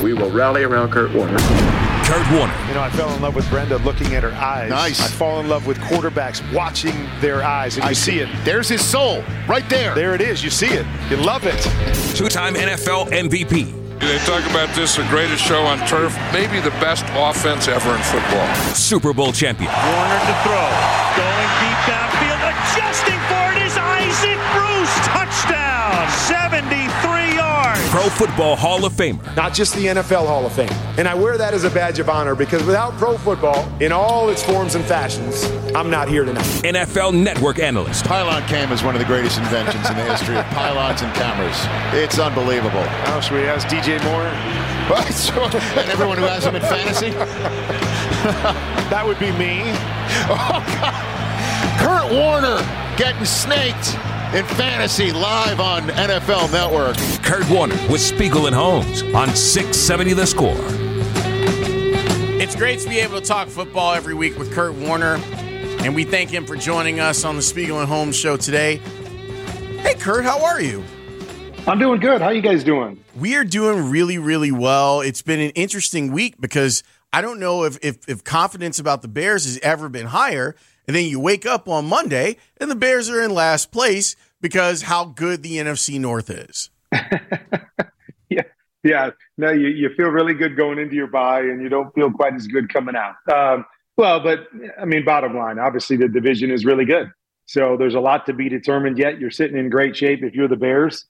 We will rally around Kurt Warner. Kurt Warner. You know, I fell in love with Brenda looking at her eyes. Nice. I fall in love with quarterbacks watching their eyes, and you see it. There's his soul, right there. There it is. You see it. You love it. Two-time NFL MVP. They talk about this, the greatest show on turf, maybe the best offense ever in football. Super Bowl champion. Warner to throw. Going deep downfield. Adjusting for it is Isaac Bruce. Touchdown. 73 yards. Pro Football Hall of Famer. Not just the NFL Hall of Fame. And I wear that as a badge of honor because without pro football, in all its forms and fashions, I'm not here tonight. NFL Network analyst. Pylon cam is one of the greatest inventions in the history of pylons and cameras. It's unbelievable. Oh, should we ask DJ Moore? And everyone who has him in fantasy? That would be me. Oh, God. Kurt Warner getting snaked in fantasy live on NFL Network. Kurt Warner with Spiegel and Holmes on 670 The Score. It's great to be able to talk football every week with Kurt Warner, and we thank him for joining us on the Spiegel and Holmes show today. Hey, Kurt, how are you? I'm doing good. How you guys doing? We are doing really, really well. It's been an interesting week because I don't know if confidence about the Bears has ever been higher, and then you wake up on Monday and the Bears are in last place because how good the NFC North is. Yeah. No, you feel really good going into your bye, and you don't feel quite as good coming out. But I mean, bottom line, obviously the division is really good. So there's a lot to be determined yet. You're sitting in great shape if you're the Bears.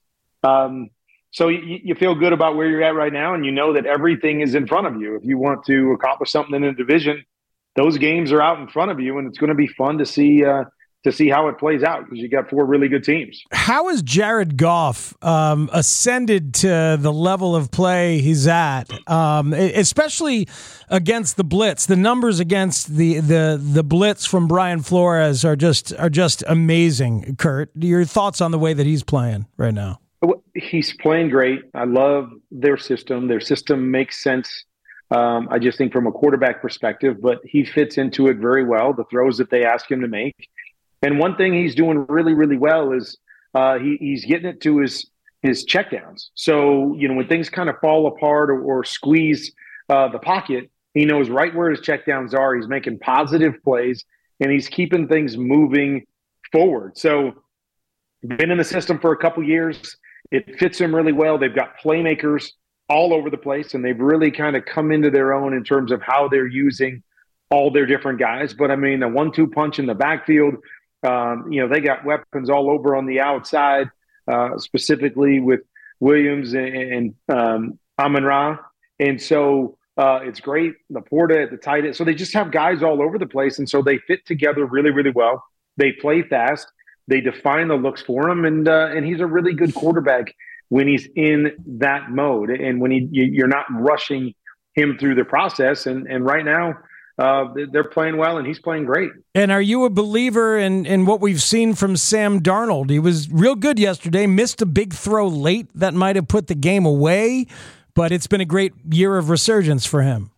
So you feel good about where you're at right now, and you know that everything is in front of you. If you want to accomplish something in the division, those games are out in front of you, and it's going to be fun to see how it plays out because you got four really good teams. How has Jared Goff ascended to the level of play he's at, especially against the blitz? The numbers against the blitz from Brian Flores are just amazing. Kurt, your thoughts on the way that he's playing right now? He's playing great. I love their system. Their system makes sense. I just think from a quarterback perspective, but he fits into it very well, the throws that they ask him to make. And one thing he's doing really, really well is he's getting it to his checkdowns. So, you know, when things kind of fall apart or squeeze the pocket, he knows right where his checkdowns are. He's making positive plays, and he's keeping things moving forward. So been in the system for a couple years. It fits him really well. They've got playmakers all over the place, and they've really kind of come into their own in terms of how they're using all their different guys. But, I mean, a 1-2 punch in the backfield, they got weapons all over on the outside, specifically with Williams and Amon-Ra. And so it's great. Laporta at the tight end. So they just have guys all over the place, and so they fit together really, really well. They play fast. They define the looks for him, and he's a really good quarterback when he's in that mode and when you're not rushing him through the process. And right now they're playing well, and he's playing great. And are you a believer in what we've seen from Sam Darnold? He was real good yesterday, missed a big throw late that might have put the game away, but it's been a great year of resurgence for him.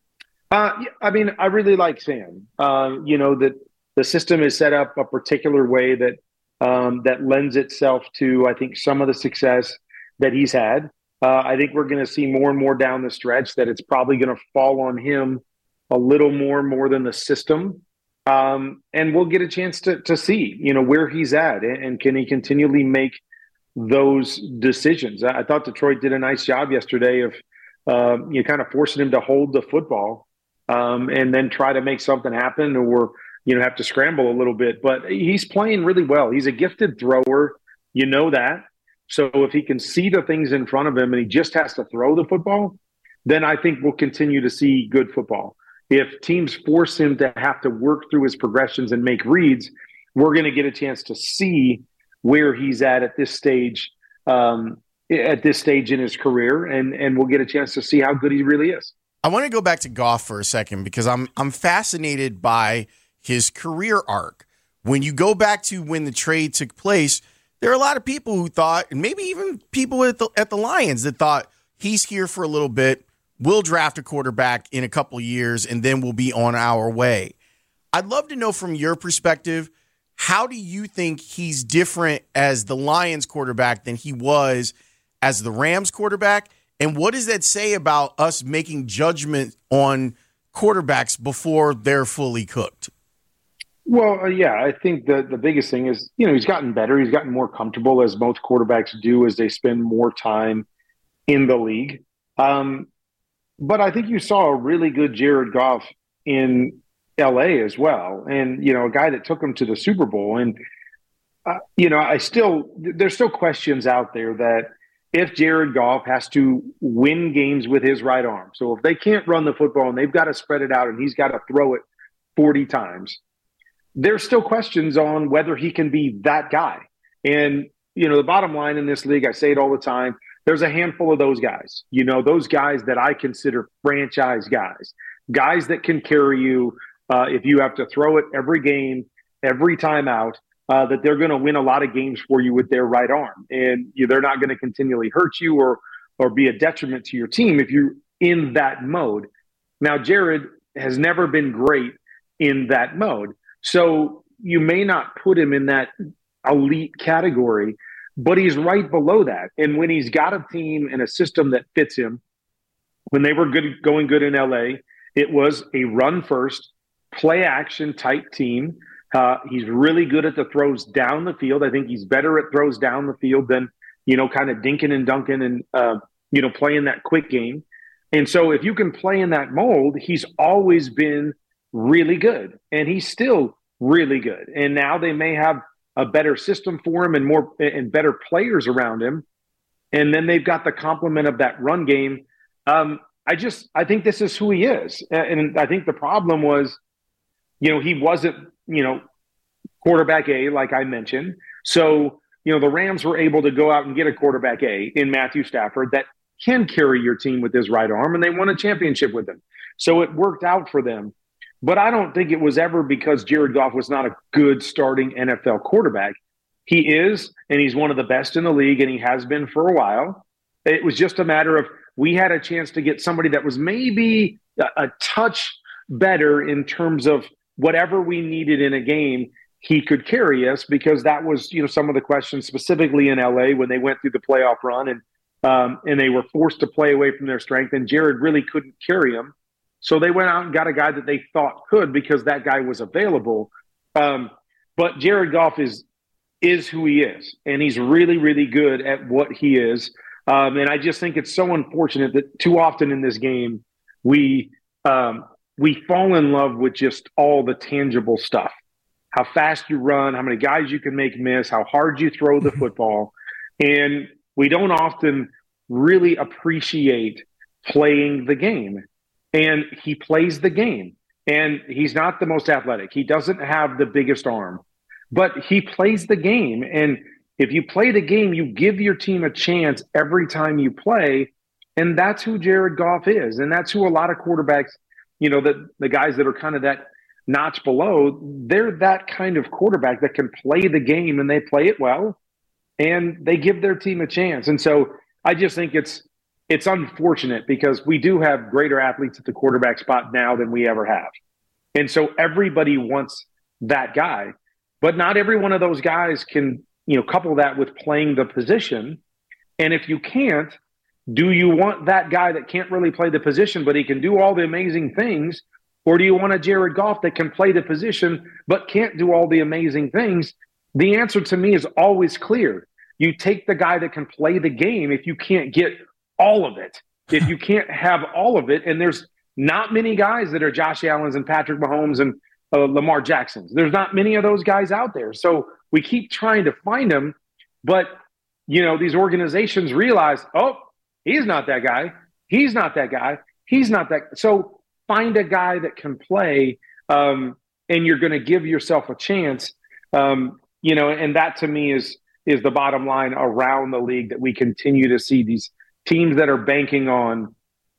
I mean, I really like Sam. That the system is set up a particular way that lends itself to, I think, some of the success that he's had. I think we're going to see more and more down the stretch that it's probably going to fall on him a little more than the system. And we'll get a chance to see, where he's at and can he continually make those decisions. I thought Detroit did a nice job yesterday of kind of forcing him to hold the football and then try to make something happen or have to scramble a little bit. But he's playing really well. He's a gifted thrower. You know that. So if he can see the things in front of him and he just has to throw the football, then I think we'll continue to see good football. If teams force him to have to work through his progressions and make reads, we're going to get a chance to see where he's at this stage in his career, and we'll get a chance to see how good he really is. I want to go back to Goff for a second because I'm fascinated by his career arc. When you go back to when the trade took place, there are a lot of people who thought, and maybe even people at the Lions that thought he's here for a little bit, we'll draft a quarterback in a couple years, and then we'll be on our way. I'd love to know from your perspective, how do you think he's different as the Lions quarterback than he was as the Rams quarterback? And what does that say about us making judgment on quarterbacks before they're fully cooked? Well, yeah, I think the biggest thing is, he's gotten better. He's gotten more comfortable, as most quarterbacks do as they spend more time in the league. But I think you saw a really good Jared Goff in LA as well. And, a guy that took him to the Super Bowl. And, there's still questions out there that if Jared Goff has to win games with his right arm, so if they can't run the football and they've got to spread it out and he's got to throw it 40 times, there's still questions on whether he can be that guy. And, the bottom line in this league, I say it all the time, there's a handful of those guys, those guys that I consider franchise guys that can carry you if you have to throw it every game, every time out, that they're going to win a lot of games for you with their right arm. And they're not going to continually hurt you or be a detriment to your team if you're in that mode. Now, Jared has never been great in that mode. So you may not put him in that elite category, but he's right below that. And when he's got a team and a system that fits him, when they were going good in LA, it was a run first, play action type team. He's really good at the throws down the field. I think he's better at throws down the field than, kind of dinking and dunking and, playing that quick game. And so if you can play in that mold, he's always been really good, and he's still really good. And now they may have a better system for him and better players around him. And then they've got the complement of that run game. I think this is who he is. And I think the problem was, he wasn't, quarterback A, like I mentioned. So, the Rams were able to go out and get a quarterback A in Matthew Stafford that can carry your team with his right arm, and they won a championship with him. So it worked out for them. But I don't think it was ever because Jared Goff was not a good starting NFL quarterback. He is, and he's one of the best in the league, and he has been for a while. It was just a matter of we had a chance to get somebody that was maybe a touch better in terms of whatever we needed in a game, he could carry us, because that was, some of the questions specifically in LA when they went through the playoff run and they were forced to play away from their strength, and Jared really couldn't carry them. So they went out and got a guy that they thought could, because that guy was available. But Jared Goff is who he is, and he's really, really good at what he is. And I just think it's so unfortunate that too often in this game we fall in love with just all the tangible stuff. How fast you run, how many guys you can make miss, how hard you throw the football. And we don't often really appreciate playing the game. And he plays the game, and he's not the most athletic. He doesn't have the biggest arm, but he plays the game. And if you play the game, you give your team a chance every time you play. And that's who Jared Goff is. And that's who a lot of quarterbacks, the guys that are kind of that notch below, they're that kind of quarterback that can play the game, and they play it well, and they give their team a chance. And so I just think it's unfortunate, because we do have greater athletes at the quarterback spot now than we ever have. And so everybody wants that guy, but not every one of those guys can, couple that with playing the position. And if you can't, do you want that guy that can't really play the position, but he can do all the amazing things? Or do you want a Jared Goff that can play the position, but can't do all the amazing things? The answer to me is always clear. You take the guy that can play the game if you can't get all of it. If you can't have all of it, and there's not many guys that are Josh Allens and Patrick Mahomes and Lamar Jacksons. There's not many of those guys out there. So we keep trying to find them, but these organizations realize, oh, he's not that guy. He's not that guy. He's not that. So find a guy that can play, and you're going to give yourself a chance. And that to me is the bottom line around the league, that we continue to see these teams that are banking on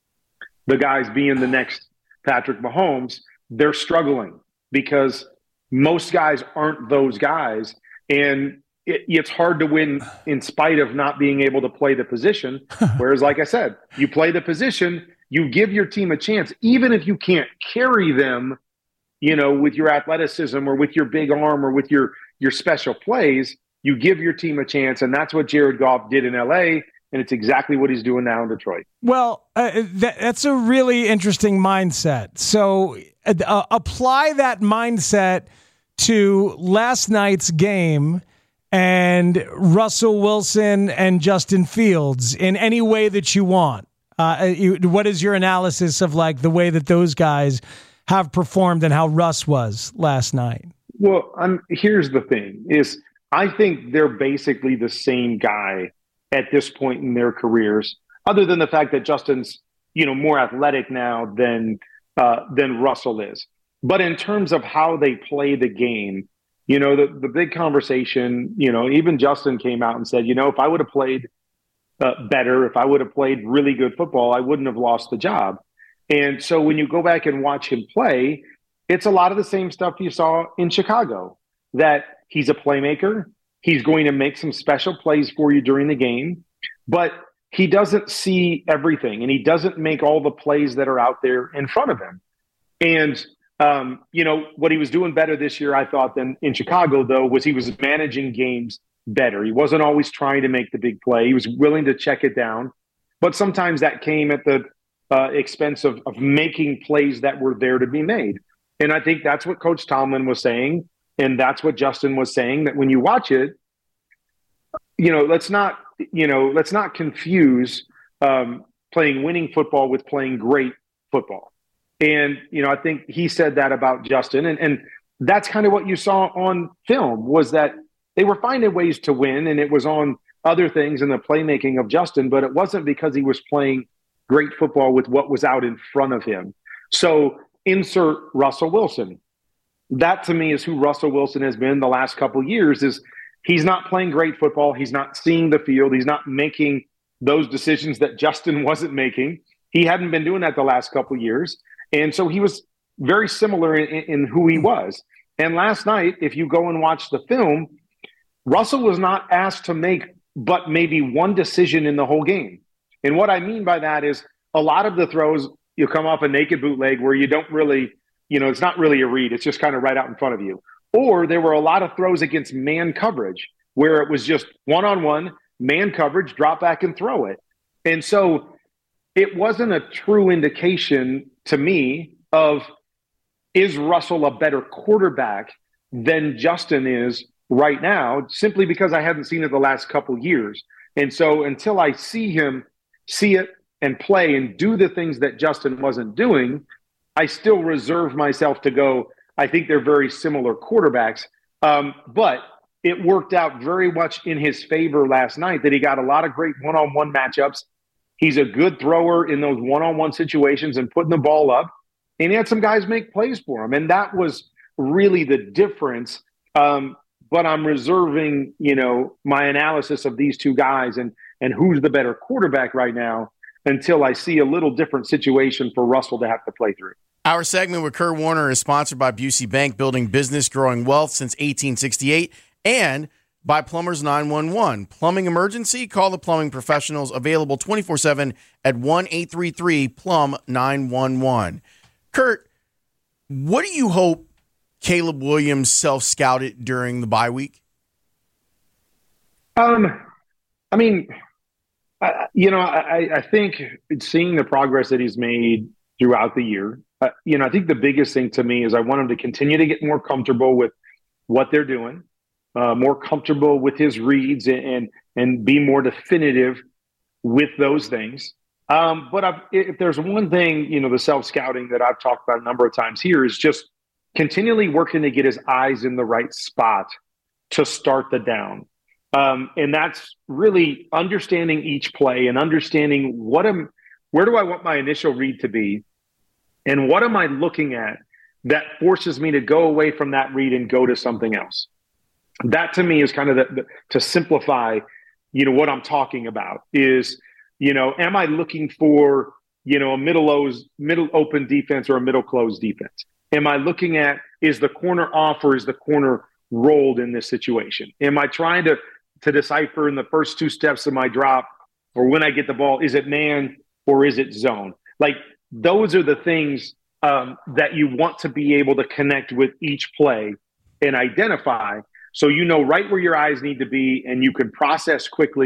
the guys being the next Patrick Mahomes. They're struggling because most guys aren't those guys. And it's hard to win in spite of not being able to play the position. Whereas, like I said, you play the position, you give your team a chance, even if you can't carry them, with your athleticism or with your big arm or with your special plays, you give your team a chance. And that's what Jared Goff did in LA. and it's exactly what he's doing now in Detroit. Well, that's a really interesting mindset. So apply that mindset to last night's game and Russell Wilson and Justin Fields in any way that you want. What is your analysis of like the way that those guys have performed and how Russ was last night? Well, here's the thing is I think they're basically the same guy at this point in their careers, other than the fact that Justin's, more athletic now than Russell is. But in terms of how they play the game, the big conversation, even Justin came out and said, if I would have played better, if I would have played really good football, I wouldn't have lost the job. And so when you go back and watch him play, it's a lot of the same stuff you saw in Chicago, that he's a playmaker. He's going to make some special plays for you during the game, but he doesn't see everything, and he doesn't make all the plays that are out there in front of him. And, what he was doing better this year, I thought, than in Chicago, though, was he was managing games better. He wasn't always trying to make the big play. He was willing to check it down, but sometimes that came at the expense of making plays that were there to be made. And I think that's what Coach Tomlin was saying. And that's what Justin was saying, that when you watch it, let's not confuse playing winning football with playing great football. And, I think he said that about Justin. And that's kind of what you saw on film, was that they were finding ways to win, and it was on other things in the playmaking of Justin, but it wasn't because he was playing great football with what was out in front of him. So insert Russell Wilson. That to me is who Russell Wilson has been the last couple of years. Is he's not playing great football. He's not seeing the field. He's not making those decisions that Justin wasn't making. He hadn't been doing that the last couple of years. And so he was very similar in who he was. And last night, if you go and watch the film, Russell was not asked to make but maybe one decision in the whole game. And what I mean by that is a lot of the throws, you come off a naked bootleg where you don't really, it's not really a read. It's just kind of right out in front of you. Or there were a lot of throws against man coverage where it was just one-on-one, man coverage, drop back and throw it. And so it wasn't a true indication to me of, is Russell a better quarterback than Justin is right now, simply because I haven't seen it the last couple years. And so until I see him see it and play and do the things that Justin wasn't doing, I still reserve myself to go, I think they're very similar quarterbacks. But it worked out very much in his favor last night that he got a lot of great one-on-one matchups. He's a good thrower in those one-on-one situations and putting the ball up. And he had some guys make plays for him. And that was really the difference. But I'm reserving, my analysis of these two guys and who's the better quarterback right now until I see a little different situation for Russell to have to play through. Our segment with Kurt Warner is sponsored by Busey Bank, building business, growing wealth since 1868, and by Plumbers 911. Plumbing emergency? Call the plumbing professionals, available 24/7 at 1-833-PLUM-911. Kurt, what do you hope Caleb Williams self-scouted during the bye week? I think seeing the progress that he's made throughout the year, I think the biggest thing to me is I want him to continue to get more comfortable with what they're doing, more comfortable with his reads and be more definitive with those things. But if there's one thing, the self-scouting that I've talked about a number of times here is just continually working to get his eyes in the right spot to start the down. And that's really understanding each play and understanding where do I want my initial read to be, and what am I looking at that forces me to go away from that read and go to something else. That to me is kind of to simplify, what I'm talking about is, am I looking for, a middle open defense or a middle closed defense? Am I looking at, is the corner off or is the corner rolled in this situation? Am I trying to decipher in the first two steps of my drop, or when I get the ball, is it man or is it zone? Like, those are the things that you want to be able to connect with each play and identify, so right where your eyes need to be and you can process quickly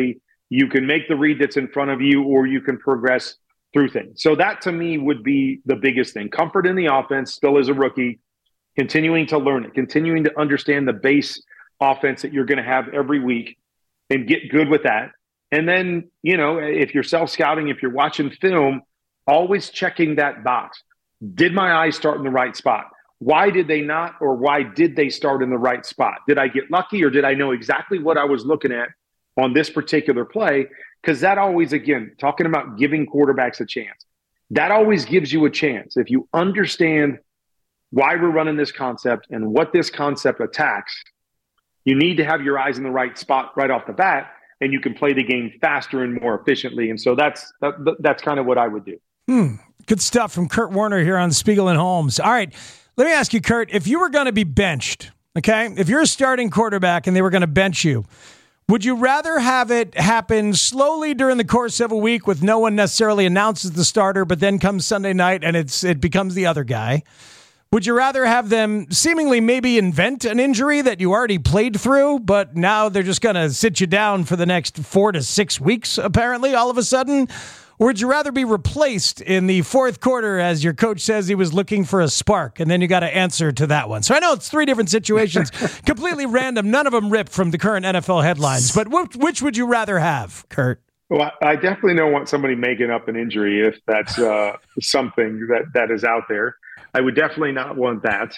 You can make the read that's in front of you, or you can progress through things. So that to me would be the biggest thing. Comfort in the offense, still as a rookie, continuing to learn it, continuing to understand the base offense that you're going to have every week and get good with that. And then, if you're self-scouting, if you're watching film, always checking that box. Did my eyes start in the right spot? Why did they not, or why did they start in the right spot? Did I get lucky, or did I know exactly what I was looking at on this particular play? Because that always, again, talking about giving quarterbacks a chance, that always gives you a chance. If you understand why we're running this concept and what this concept attacks, you need to have your eyes in the right spot right off the bat, and you can play the game faster and more efficiently. And so that's kind of what I would do. Good stuff from Kurt Warner here on Spiegel and Holmes. All right, let me ask you, Kurt, if you were going to be benched, okay, if you're a starting quarterback and they were going to bench you, would you rather have it happen slowly during the course of a week with no one necessarily announces the starter, but then comes Sunday night and it becomes the other guy? Would you rather have them seemingly maybe invent an injury that you already played through, but now they're just going to sit you down for the next 4 to 6 weeks, apparently, all of a sudden? Or would you rather be replaced in the fourth quarter as your coach says he was looking for a spark, and then you got to answer to that one? So I know it's 3 different situations, completely random, none of them ripped from the current NFL headlines, but which would you rather have, Kurt? Well, I definitely don't want somebody making up an injury if that's something that is out there. I would definitely not want that.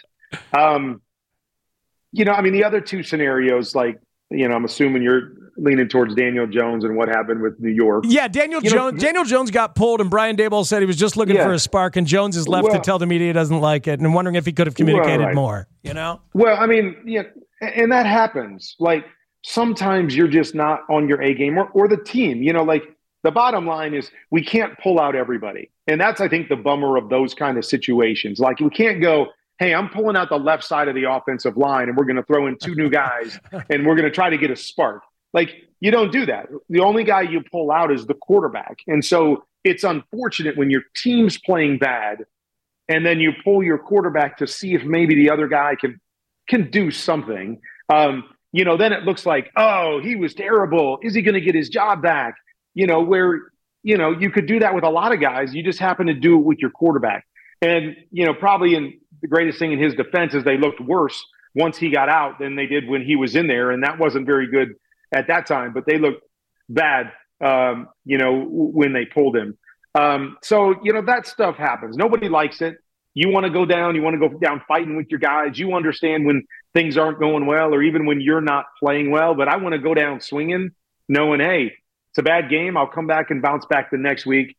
The other 2 scenarios, I'm assuming you're leaning towards Daniel Jones and what happened with New York. Yeah, Daniel Jones got pulled, and Brian Daboll said he was just looking for a spark, and Jones is left to tell the media he doesn't like it, and I'm wondering if he could have communicated more, Well, and that happens. Sometimes you're just not on your A game, or the team, the bottom line is we can't pull out everybody. And that's, I think, the bummer of those kind of situations. We can't go, hey, I'm pulling out the left side of the offensive line and we're going to throw in 2 new guys and we're going to try to get a spark. You don't do that. The only guy you pull out is the quarterback. And so it's unfortunate when your team's playing bad and then you pull your quarterback to see if maybe the other guy can do something. Then it looks like, oh, he was terrible. Is he going to get his job back? You could do that with a lot of guys. You just happen to do it with your quarterback. And, probably in the greatest thing in his defense is they looked worse once he got out than they did when he was in there. And that wasn't very good at that time, but they looked bad, when they pulled him. That stuff happens. Nobody likes it. You want to go down fighting with your guys. You understand when things aren't going well, or even when you're not playing well, but I want to go down swinging, knowing, hey, it's a bad game. I'll come back and bounce back the next week.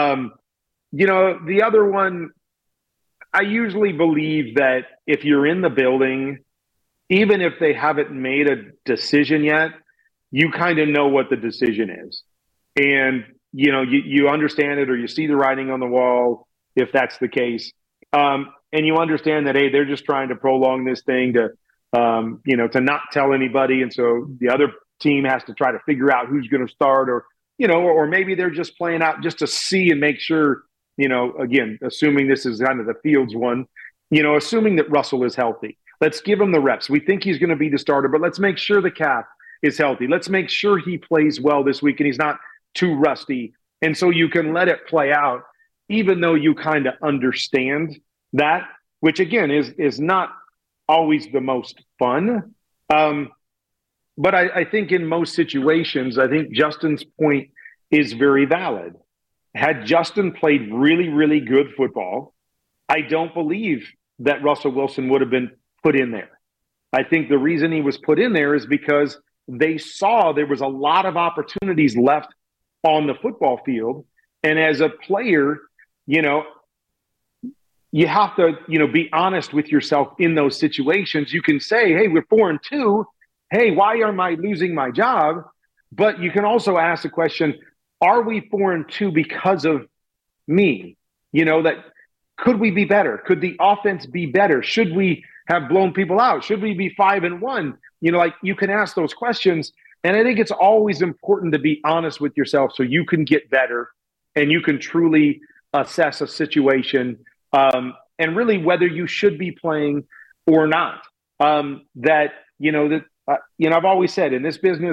The other one, I usually believe that if you're in the building, even if they haven't made a decision yet, you kind of know what the decision is. And, you understand it, or you see the writing on the wall, if that's the case. And you understand that, hey, they're just trying to prolong this thing to not tell anybody. And so the other team has to try to figure out who's going to start, or maybe they're just playing out just to see and make sure, again, assuming this is kind of the Fields one, assuming that Russell is healthy. Let's give him the reps. We think he's going to be the starter, but let's make sure the calf is healthy. Let's make sure he plays well this week and he's not too rusty. And so you can let it play out, even though you kind of understand that, which again is not always the most fun. But I think in most situations, I think Justin's point is very valid. Had Justin played really, really good football, I don't believe that Russell Wilson would have been put in there. I think the reason he was put in there is because they saw there was a lot of opportunities left on the football field. And as a player, you have to, be honest with yourself in those situations. You can say, hey, we're 4-2. Hey, why am I losing my job? But you can also ask the question, are we 4-2 because of me? That could we be better? Could the offense be better? Should we have blown people out? Should we be 5-1? You can ask those questions. And I think it's always important to be honest with yourself so you can get better and you can truly assess a situation and really whether you should be playing or not. I've always said in this business,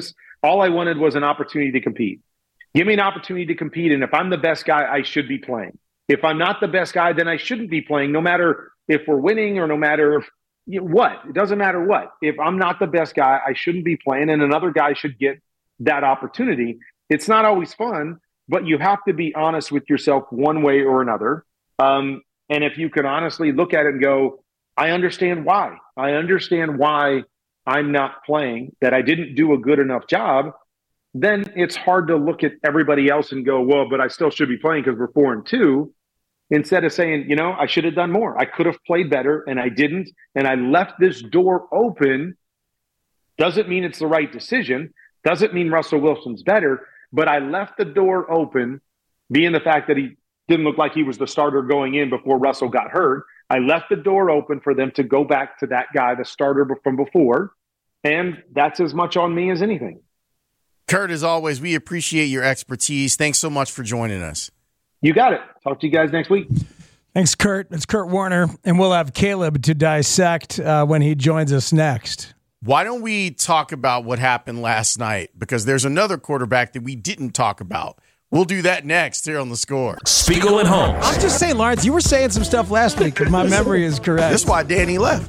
All I wanted was an opportunity to compete. Give me an opportunity to compete, and if I'm the best guy, I should be playing. If I'm not the best guy, then I shouldn't be playing, no matter if we're winning or no matter what. It doesn't matter what. If I'm not the best guy, I shouldn't be playing, and another guy should get that opportunity. It's not always fun, but you have to be honest with yourself one way or another. And if you can honestly look at it and go, I understand why. I understand why I'm not playing, that I didn't do a good enough job, then it's hard to look at everybody else and go, well, but I still should be playing because we're 4-2. Instead of saying, I should have done more. I could have played better, and I didn't. And I left this door open. Doesn't mean it's the right decision. Doesn't mean Russell Wilson's better. But I left the door open, being the fact that he didn't look like he was the starter going in before Russell got hurt. I left the door open for them to go back to that guy, the starter from before. And that's as much on me as anything. Kurt, as always, we appreciate your expertise. Thanks so much for joining us. You got it. Talk to you guys next week. Thanks, Kurt. It's Kurt Warner, and we'll have Caleb to dissect when he joins us next. Why don't we talk about what happened last night? Because there's another quarterback that we didn't talk about. We'll do that next here on The Score. Spiegel and Holmes. I'm just saying, Lawrence, you were saying some stuff last week, if my memory is correct. That's why Danny left.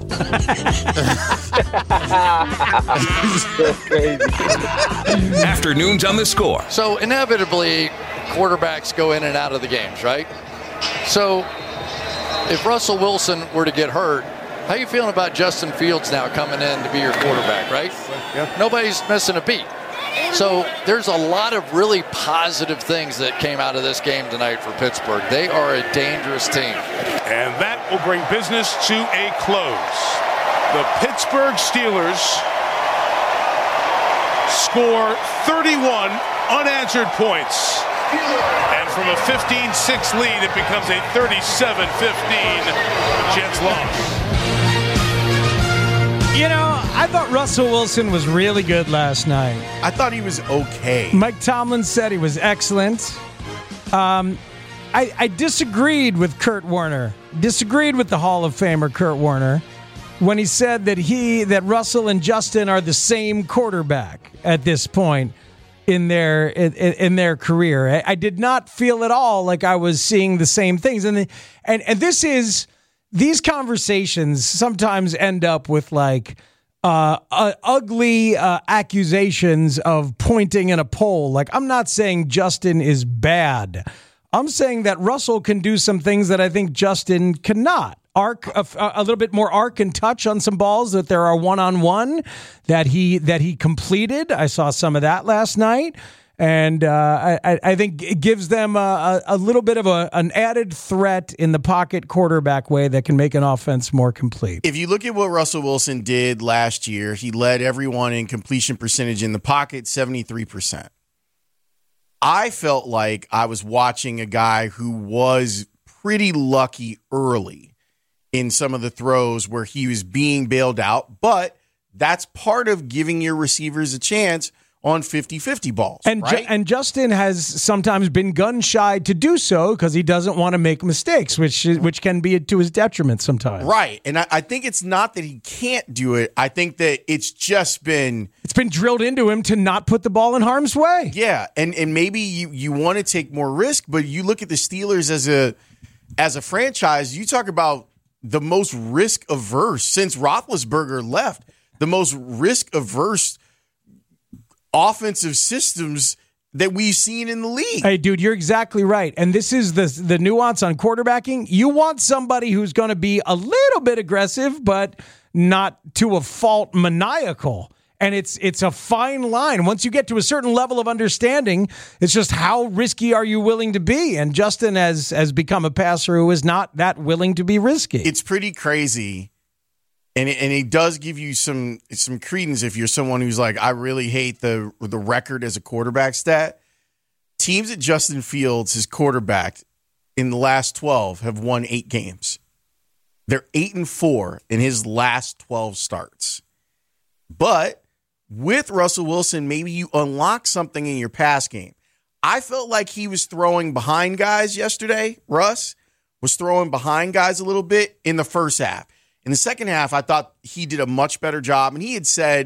Afternoons on The Score. So inevitably, quarterbacks go in and out of the games, right? So if Russell Wilson were to get hurt, how are you feeling about Justin Fields now coming in to be your quarterback, right? Yeah. Nobody's missing a beat. So there's a lot of really positive things that came out of this game tonight for Pittsburgh. They are a dangerous team. And that will bring business to a close. The Pittsburgh Steelers score 31 unanswered points. And from a 15-6 lead, it becomes a 37-15 Jets loss. I thought Russell Wilson was really good last night. I thought he was okay. Mike Tomlin said he was excellent. I disagreed with Kurt Warner, disagreed with the Hall of Famer Kurt Warner when he said that Russell and Justin are the same quarterback at this point in their career. I did not feel at all like I was seeing the same things. And these conversations sometimes end up with like ugly accusations of pointing in a poll. Like, I'm not saying Justin is bad. I'm saying that Russell can do some things that I think Justin cannot. A little bit more arc and touch on some balls that there are one-on-one that he completed. I saw some of that last night. And I think it gives them a little bit of an added threat in the pocket quarterback way that can make an offense more complete. If you look at what Russell Wilson did last year, he led everyone in completion percentage in the pocket, 73%. I felt like I was watching a guy who was pretty lucky early in some of the throws where he was being bailed out, but that's part of giving your receivers a chance on 50-50 balls. And, right? And Justin has sometimes been gun-shy to do so because he doesn't want to make mistakes, which can be to his detriment sometimes. Right. And I think it's not that he can't do it. I think that it's just been... It's been drilled into him to not put the ball in harm's way. Yeah, and maybe you want to take more risk, but you look at the Steelers as a franchise, you talk about the most risk-averse since Roethlisberger left, the most risk-averse offensive systems that we've seen in the league. Hey, dude, you're exactly right. And this is the nuance on quarterbacking. You want somebody who's going to be a little bit aggressive, but not to a fault maniacal. And it's a fine line. Once you get to a certain level of understanding, it's just how risky are you willing to be? And Justin has become a passer who is not that willing to be risky. It's pretty crazy. And it does give you some credence if you're someone who's like, I really hate the record as a quarterback stat. Teams that Justin Fields has quarterbacked in the last 12 have won 8 games. They're 8-4 in his last 12 starts. But with Russell Wilson, maybe you unlock something in your pass game. I felt like he was throwing behind guys yesterday. Russ was throwing behind guys a little bit in the first half. In the second half, I thought he did a much better job, and he had said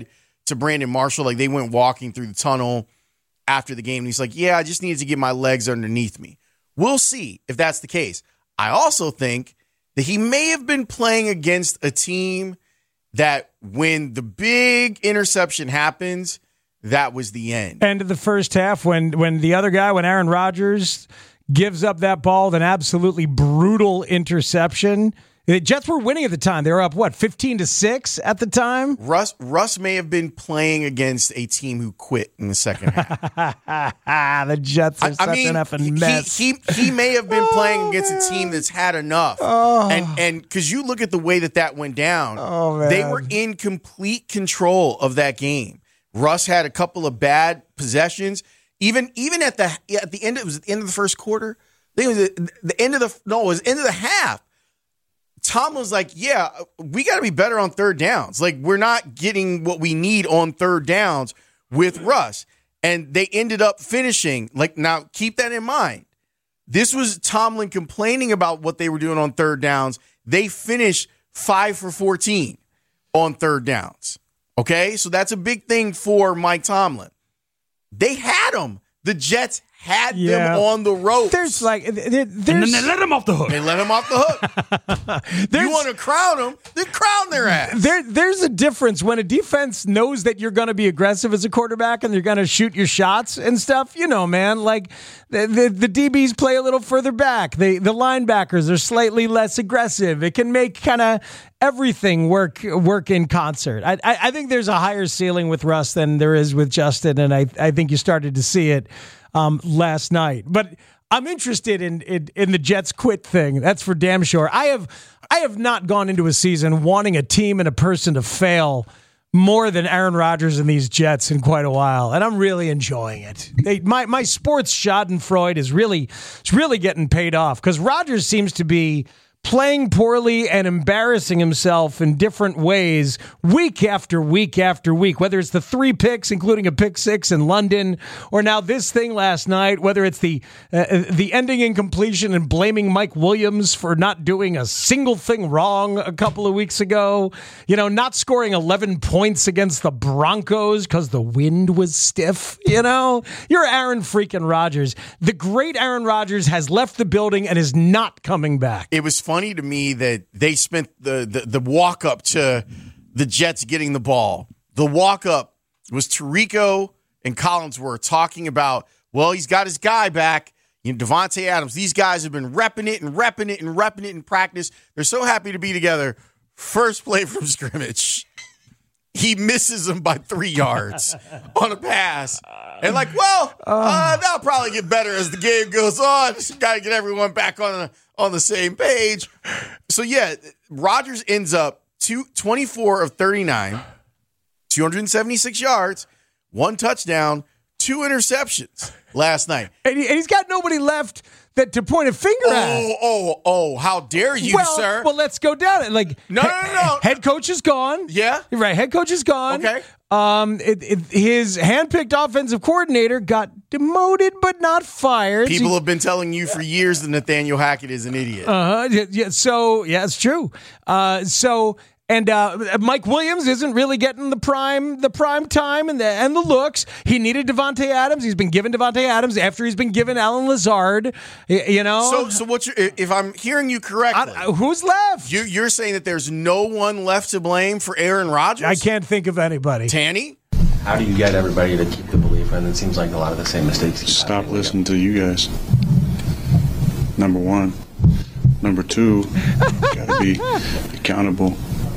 to Brandon Marshall. Like, they went walking through the tunnel after the game, and he's like, yeah, I just needed to get my legs underneath me. We'll see if that's the case. I also think that he may have been playing against a team that when the big interception happens, that was the end. End of the first half when the other guy, when Aaron Rodgers gives up that ball, an absolutely brutal interception. The Jets were winning at the time. They were up, 15-6 at the time? Russ may have been playing against a team who quit in the second half. The Jets are an effing mess. He may have been playing against a team that's had enough. And because you look at the way that went down, they were in complete control of that game. Russ had a couple of bad possessions. Even at the end, it was the end of the first quarter. I think it was the end of the half. Tom was like, yeah, we got to be better on third downs. Like, we're not getting what we need on third downs with Russ. And they ended up finishing. Like, now, keep that in mind. This was Tomlin complaining about what they were doing on third downs. They finished 5 for 14 on third downs. Okay? So that's a big thing for Mike Tomlin. They had them. The Jets had them on the ropes. There's and then they let him off the hook. You want to crown them, then crown their ass. There's a difference when a defense knows that you're going to be aggressive as a quarterback and they're going to shoot your shots and stuff. You know, man, like the DBs play a little further back. The linebackers are slightly less aggressive. It can make kind of everything work in concert. I think there's a higher ceiling with Russ than there is with Justin, and I think you started to see it last night. But I'm interested in the Jets quit thing. That's for damn sure. I have not gone into a season wanting a team and a person to fail more than Aaron Rodgers and these Jets in quite a while, and I'm really enjoying it. My sports schadenfreude is really getting paid off because Rodgers seems to be playing poorly and embarrassing himself in different ways week after week after week, whether it's the 3 picks, including a pick 6 in London, or now this thing last night, whether it's the ending incompletion and blaming Mike Williams for not doing a single thing wrong a couple of weeks ago, not scoring 11 points against the Broncos because the wind was stiff. You're Aaron freaking Rodgers. The great Aaron Rodgers has left the building and is not coming back. It was funny to me that they spent the walk up to the Jets getting the ball. The walk up was Tirico and Collinsworth talking about, well, he's got his guy back. Devontae Adams. These guys have been repping it in practice. They're so happy to be together. First play from scrimmage, he misses him by 3 yards on a pass. And that'll probably get better as the game goes on. Just got to get everyone back on the same page. So, yeah, Rodgers ends up 24 of 39, 276 yards, 1 touchdown, 2 interceptions last night. And he's got nobody left to point a finger at. Oh, how dare you, sir? Well, let's go down it. No. Head coach is gone. Yeah? Right, head coach is gone. Okay. His handpicked offensive coordinator got demoted but not fired. People have been telling you for years that Nathaniel Hackett is an idiot. Yeah, so, yeah, it's true. And Mike Williams isn't really getting the prime time and the looks. He needed Devontae Adams. He's been given Devontae Adams after he's been given Allen Lazard. So what's if I'm hearing you correctly, who's left? You're saying that there's no one left to blame for Aaron Rodgers? I can't think of anybody. Tanny? How do you get everybody to keep the belief? And it seems like a lot of the same mistakes. Stop listening to you guys. Number one. Number two, gotta be accountable.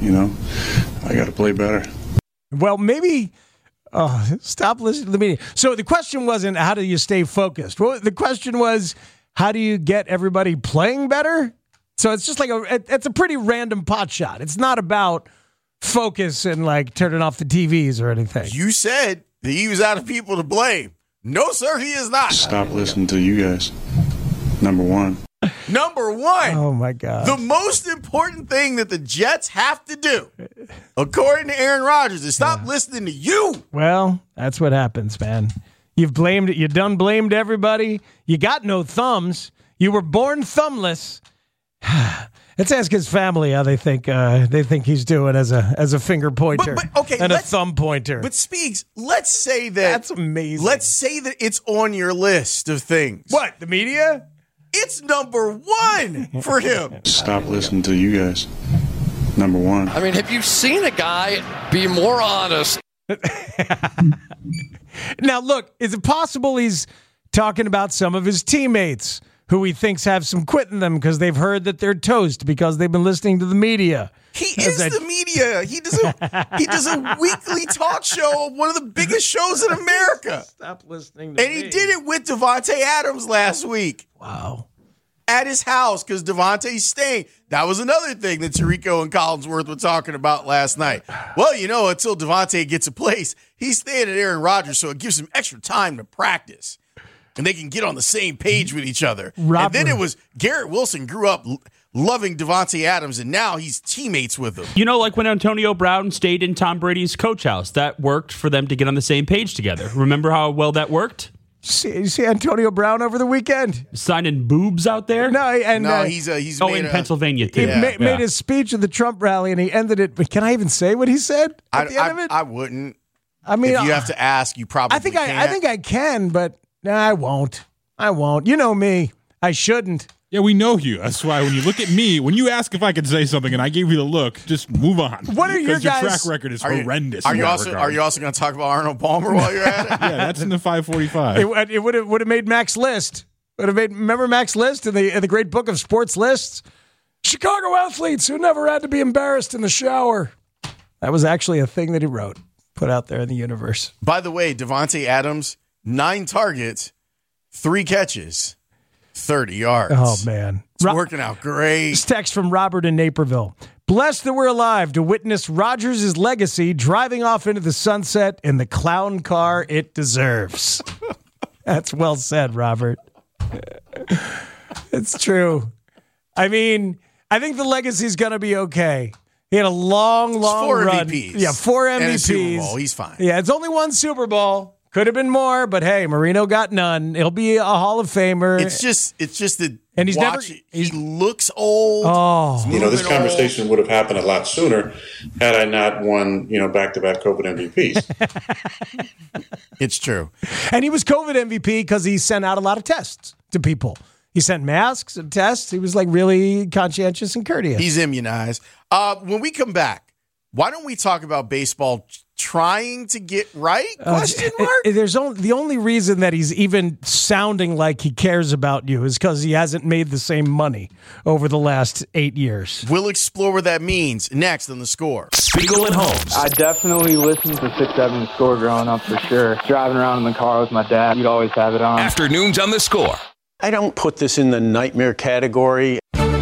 I got to play better. Well, maybe stop listening to the media. So the question wasn't how do you stay focused? Well, the question was how do you get everybody playing better? So it's just it's a pretty random pot shot. It's not about focus and turning off the TVs or anything. You said that he was out of people to blame. No, sir, he is not. Stop listening to you guys. Number one. Number one. Oh, my God. The most important thing that the Jets have to do, according to Aaron Rodgers, is stop listening to you. Well, that's what happens, man. You done blamed everybody. You got no thumbs. You were born thumbless. Let's ask his family how they think he's doing as a finger pointer and a thumb pointer. But Speaks, let's say that that's amazing. Let's say that it's on your list of things. What, the media? It's number one for him. Stop listening to you guys. Number one. I mean, have you seen a guy be more honest? Now, look, is it possible he's talking about some of his teammates who he thinks have some quit in them because they've heard that they're toast because they've been listening to the media? He is the media. He does a weekly talk show on one of the biggest shows in America. Stop listening to me. And he did it with Davante Adams last week. Wow. At his house because Davante's staying. That was another thing that Tirico and Collinsworth were talking about last night. Well, until Davante gets a place, he's staying at Aaron Rodgers, so it gives him extra time to practice. And they can get on the same page with each other. And then it was Garrett Wilson grew up loving Davante Adams, and now he's teammates with him. Like when Antonio Brown stayed in Tom Brady's coach house, that worked for them to get on the same page together. Remember how well that worked? You see Antonio Brown over the weekend? Signing boobs out there? He's in Pennsylvania, too. He made his speech at the Trump rally, and he ended it. But can I even say what he said at the end of it? I wouldn't. I mean, if you have to ask, you probably can't. I think I can, but I won't. You know me. I shouldn't. Yeah, we know you. That's why when you look at me, when you ask if I could say something and I gave you the look, just move on. What are your guys' track record is horrendous. Are you also going to talk about Arnold Palmer while you're at it? Yeah, that's in the 545. It would have made Max List. Remember Max List in the great book of sports lists? Chicago athletes who never had to be embarrassed in the shower. That was actually a thing that he wrote, put out there in the universe. By the way, Davante Adams, 9 targets, 3 catches. 30 yards. Oh, man. It's working out great. This text from Robert in Naperville. Blessed that we're alive to witness Rodgers' legacy driving off into the sunset in the clown car it deserves. That's well said, Robert. It's true. I mean, I think the legacy's going to be okay. He had a long 4 run. MVPs. Yeah, 4 MVPs. And a Super Bowl. He's fine. Yeah, it's only 1 Super Bowl. Could have been more, but hey, Marino got none. He'll be a Hall of Famer. It's just that and he looks old. Oh, this conversation would have happened a lot sooner had I not won, back-to-back COVID MVPs. It's true. And he was COVID MVP because he sent out a lot of tests to people. He sent masks and tests. He was really conscientious and courteous. He's immunized. When we come back, why don't we talk about baseball trying to get right? Question mark? The only reason that he's even sounding like he cares about you is because he hasn't made the same money over the last 8 years. We'll explore what that means next on The Score. Spiegel and Holmes. I definitely listened to 6-7 The Score growing up for sure. Driving around in the car with my dad, you'd always have it on. Afternoons on The Score. I don't put this in the nightmare category.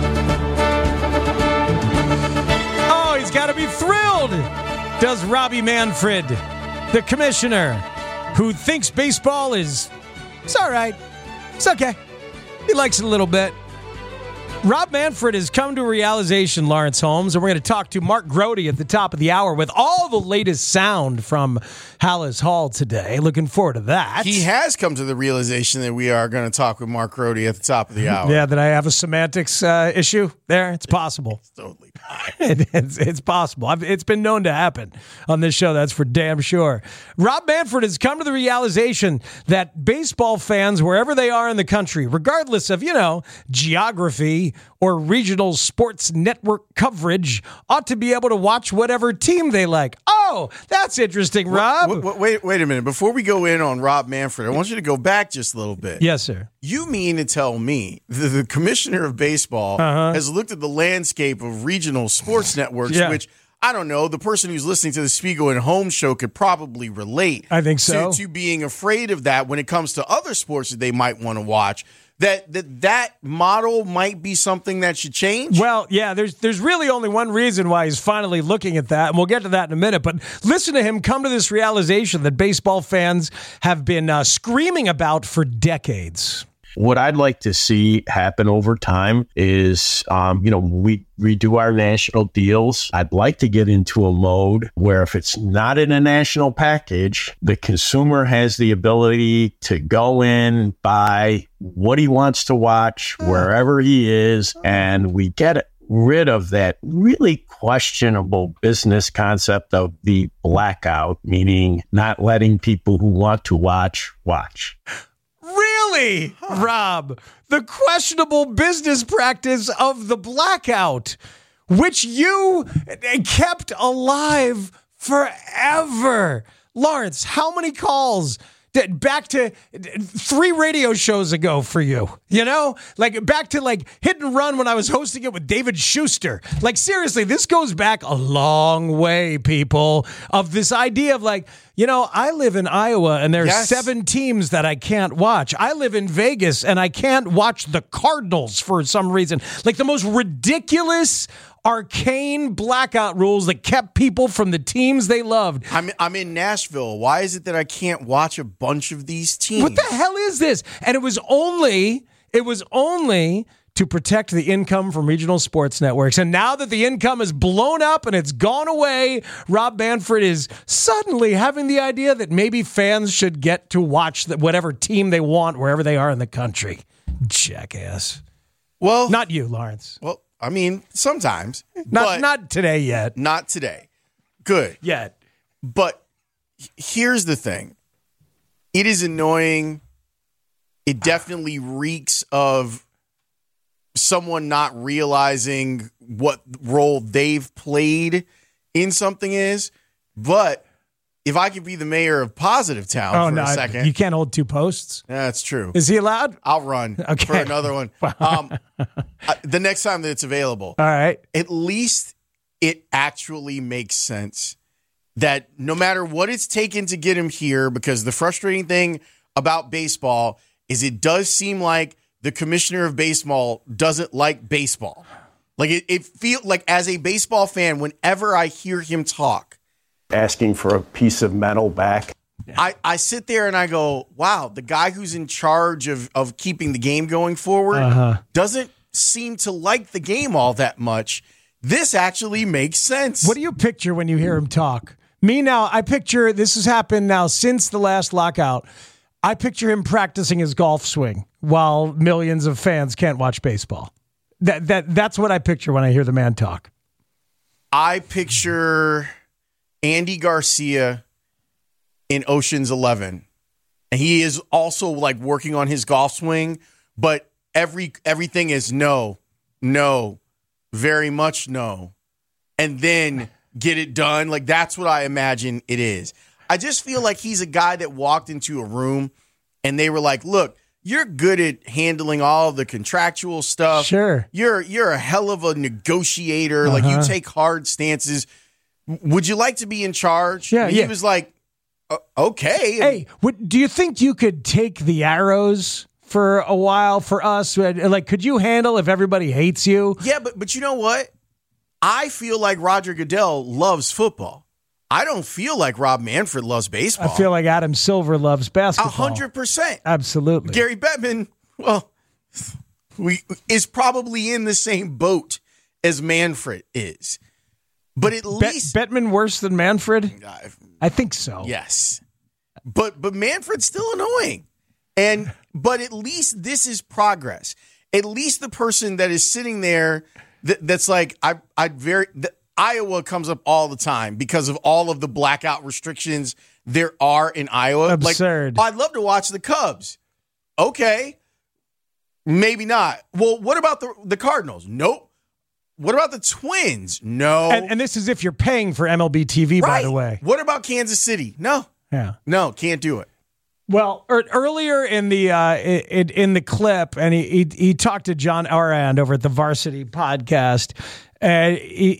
Oh, he's got to be thrilled. Does Robbie Manfred, the commissioner, who thinks baseball it's all right. It's okay. He likes it a little bit. Rob Manfred has come to a realization, Lawrence Holmes, and we're going to talk to Mark Grote at the top of the hour with all the latest sound from Hallis Hall today. Looking forward to that. He has come to the realization that we are going to talk with Mark Grote at the top of the hour. Yeah, that I have a semantics issue there. It's possible. It's totally fine. It's possible. It's been known to happen on this show. That's for damn sure. Rob Manfred has come to the realization that baseball fans, wherever they are in the country, regardless of, geography or regional sports network coverage, ought to be able to watch whatever team they like. Oh, that's interesting, Rob. Wait a minute. Before we go in on Rob Manfred, I want you to go back just a little bit. Yes, sir. You mean to tell me that the commissioner of baseball has looked at the landscape of regional sports networks, which, I don't know, the person who's listening to the Spiegel and Holmes show could probably relate. I think so. To being afraid of that when it comes to other sports that they might want to watch. That model might be something that should change? Well, yeah, there's really only one reason why he's finally looking at that, and we'll get to that in a minute. But listen to him come to this realization that baseball fans have been screaming about for decades. What I'd like to see happen over time is, we redo our national deals. I'd like to get into a mode where if it's not in a national package, the consumer has the ability to go in, buy what he wants to watch wherever he is, and we get rid of that really questionable business concept of the blackout, meaning not letting people who want to watch. Really, Rob? The questionable business practice of the blackout, which you kept alive forever. Lawrence, how many calls back to 3 radio shows ago for you? Like back to like Hit and Run when I was hosting it with David Schuster. Like seriously, this goes back a long way, people, of this idea of like, I live in Iowa and there's 7 teams that I can't watch. I live in Vegas and I can't watch the Cardinals for some reason. Like the most ridiculous, arcane blackout rules that kept people from the teams they loved. I'm in Nashville. Why is it that I can't watch a bunch of these teams? What the hell is this? And it was only to protect the income from regional sports networks. And now that the income is blown up and it's gone away, Rob Manfred is suddenly having the idea that maybe fans should get to watch whatever team they want wherever they are in the country. Jackass. Well, not you, Lawrence. Well, I mean, sometimes. Not today yet. Not today. Good. Yet. But here's the thing. It is annoying. It definitely reeks of someone not realizing what role they've played in something is. But if I could be the mayor of Positive Town for a second. You can't hold 2 posts. That's true. Is he allowed? I'll run for another one. The next time that it's available. All right. At least it actually makes sense that no matter what it's taken to get him here, because the frustrating thing about baseball is it does seem like the commissioner of baseball doesn't like baseball. Like it feels like as a baseball fan, whenever I hear him talk, asking for a piece of metal back. I sit there and I go, wow, the guy who's in charge of keeping the game going forward doesn't seem to like the game all that much. This actually makes sense. What do you picture when you hear him talk? Me now, I picture, this has happened now since the last lockout, I picture him practicing his golf swing while millions of fans can't watch baseball. That's what I picture when I hear the man talk. I picture Andy Garcia in Ocean's 11. And he is also like working on his golf swing, but everything is no, very much no. And then get it done. Like that's what I imagine it is. I just feel like he's a guy that walked into a room and they were like, look, you're good at handling all of the contractual stuff. Sure. You're a hell of a negotiator. Like you take hard stances. Would you like to be in charge? Yeah. And he was like, okay. Hey, do you think you could take the arrows for a while for us? Like, could you handle if everybody hates you? Yeah, but you know what? I feel like Roger Goodell loves football. I don't feel like Rob Manfred loves baseball. I feel like Adam Silver loves basketball. 100%. Absolutely. Gary Bettman, well, is probably in the same boat as Manfred is. But at least Bettman worse than Manfred? I think so. Yes. But Manfred's still annoying. But at least this is progress. At least the person that is sitting there that's like Iowa comes up all the time because of all of the blackout restrictions there are in Iowa. Absurd. Like, I'd love to watch the Cubs. Okay. Maybe not. Well, what about the Cardinals? Nope. What about the Twins? No. And this is if you're paying for MLB TV, right. By the way. What about Kansas City? No. Yeah. No, can't do it. Well, earlier in the clip, and he talked to John Arand over at the Varsity podcast, and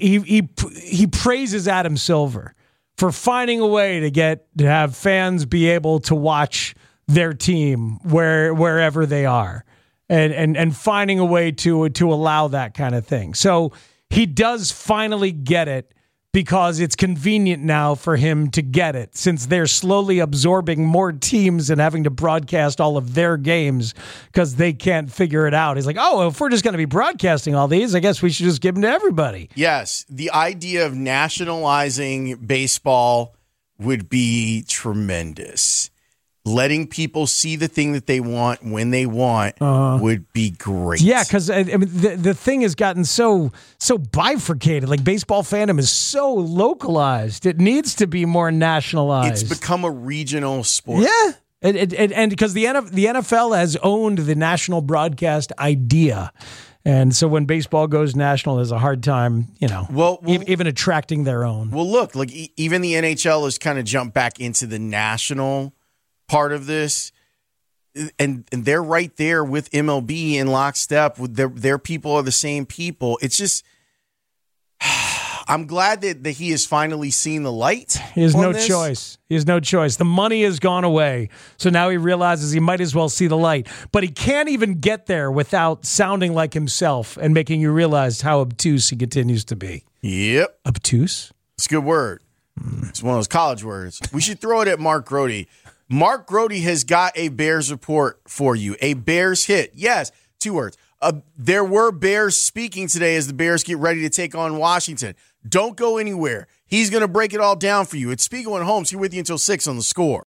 he praises Adam Silver for finding a way to have fans be able to watch their team wherever they are, and finding a way to allow that kind of thing. So he does finally get it because it's convenient now for him to get it, since they're slowly absorbing more teams and having to broadcast all of their games because they can't figure it out. He's like, oh, if we're just going to be broadcasting all these, I guess we should just give them to everybody. Yes, the idea of nationalizing baseball would be tremendous. Letting people see the thing that they want when they want would be great. Yeah, because I mean, the thing has gotten so bifurcated. Like, baseball fandom is so localized. It needs to be more nationalized. It's become a regional sport. Yeah. And because the NFL has owned the national broadcast idea. And so when baseball goes national, there's a hard time, even attracting their own. Well, look, like even the NHL has kind of jumped back into the national part of this, and they're right there with MLB in lockstep. With their people are the same people. It's just, I'm glad that he has finally seen the light. He has no choice. He has no choice. The money has gone away, so now he realizes he might as well see the light. But he can't even get there without sounding like himself and making you realize how obtuse he continues to be. Yep. Obtuse? It's a good word. It's one of those college words. We should throw it at Mark Grody. Mark Grody has got a Bears report for you. A Bears hit. Yes, 2 words. There were Bears speaking today as the Bears get ready to take on Washington. Don't go anywhere. He's going to break it all down for you. It's Spiegel and Holmes here with you until 6 on The Score.